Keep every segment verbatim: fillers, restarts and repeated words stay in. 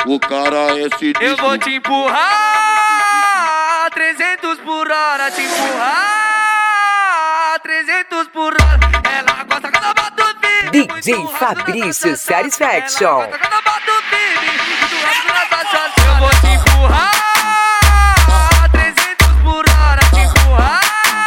O cara é esse. Eu vou te empurrar trezentos por hora, te empurrar trezentos por hora. Ela gosta quando eu boto o firme. D J Fabrício Satisfaction. Ela gosta quando eu boto o firme. Muito rápido na taxa. Eu vou te empurrar trezentos por hora, te empurrar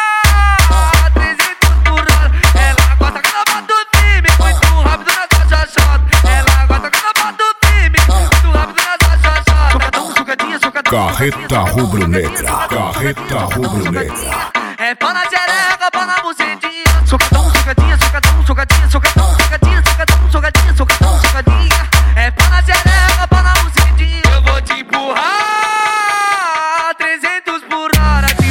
trezentos por hora. Ela gosta quando eu boto o firme. Muito rápido na taxa shot. Ela gosta quando eu boto o firme. Muito rápido na taxa shot. Socadão, socadinha, socadão. Carreta rubro-negra, carreta rubro-negra. É pau na xereca, pau na bucetinha. Socadão, socadinha, socadão, socadinha, socadão, socadinha, socadão, socadinha, socadão, socadinha. É pau na xereca, pau na bucetinha. Eu vou te empurrar trezentos por hora, te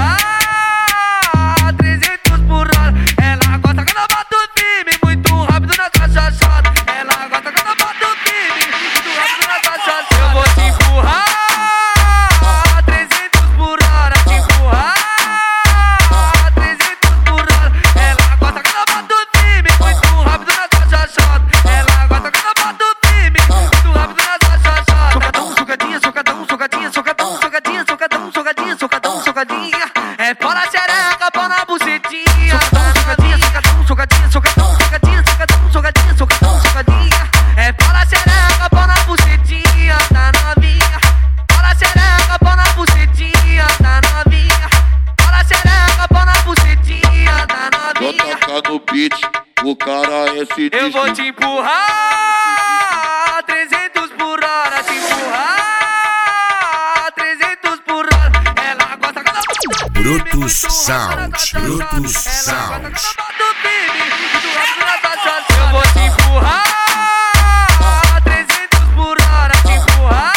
empurrar trezentos por hora. Ela gosta quando eu boto o firme, muito rápido na taxa shot. Ela gosta quando eu boto o firme, muito rápido na taxa shot. Eu vou te empurrar trezentos por hora, te empurrar trezentos por hora. Ela gosta quando eu boto o firme, muito rápido na taxa shot. Ela gosta quando eu boto o firme, muito rápido na taxa shot. Socadão, socadinha, socadão, socadinha, socadão, socadinha, socadão, socadinha, socadão, socadinha. É pau na xereca, pau na bucetinha. Socadão, socadinha, socadão, socadinha, socadão, socadinha, socadão, socadinha, socadão, socadinha. É pau na xereca, pau na bucetinha, tá novinha. Pau na xereca, pau na bucetinha, tá novinha. Pau na xereca, pau na bucetinha, tá novinha. Toca no beat, o cara é esse. Eu vou te empurrar trezentos por hora, te empurrar trezentos por hora. Ela gosta quando eu boto o firme, Brutus muito Sound, rápido na taxa Brutus shot. Ela Sound. gosta quando eu boto o firme, muito rápido na taxa shot. Eu vou te empurrar trezentos por hora, te empurrar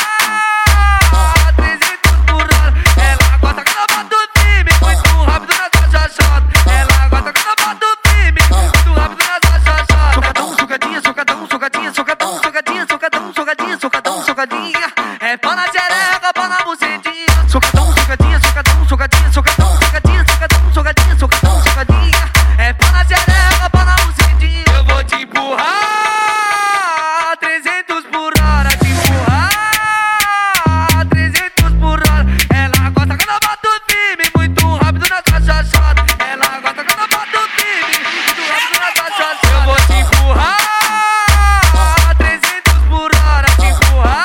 trezentos por hora. Ela gosta quando eu boto o firme, muito rápido na taxa shot. Ela gosta quando eu boto o firme, muito rápido na taxa shot. Socadão, socadinha, socadão, socadinha, socadão, socadinha, socadão, socadinha, socadão, socadinha. É pau na xereca, pau na bucetinha. Socadão, socadinha, socadão, socadinha, socadão, socadinha, socadão, socadinha, socadão, socadinha. É pau na xereca, pau na bucetinha. Eu vou te empurrar trezentos por hora, te empurrar trezentos por hora. Ela gosta quando eu boto o firme, muito rápido na taxa shot. Ela gosta quando eu boto o firme, muito rápido na taxa shot. Eu vou te empurrar trezentos por hora, te empurrar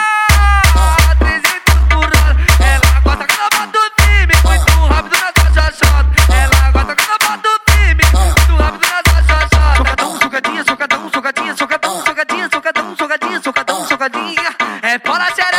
trezentos por hora. Ela gosta quando eu boto o firme, muito rápido na taxa shot. Ela gosta quando eu boto o firme, muito rápido na taxa shot. Socadão, socadinha, socadão, socadinha, socadão, socadinha, socadão, socadinha, socadão, socadinha. É pau na xereca.